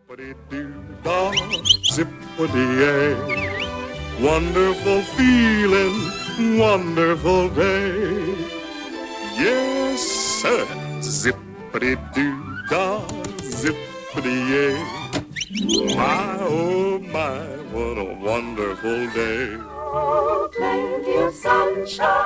Zippity-doo-dah, zippity-yay. Wonderful feeling, wonderful day. Yes, sir. Zippity-doo-dah, zippity-yay. My, oh my, what a wonderful day. Oh, plenty of sunshine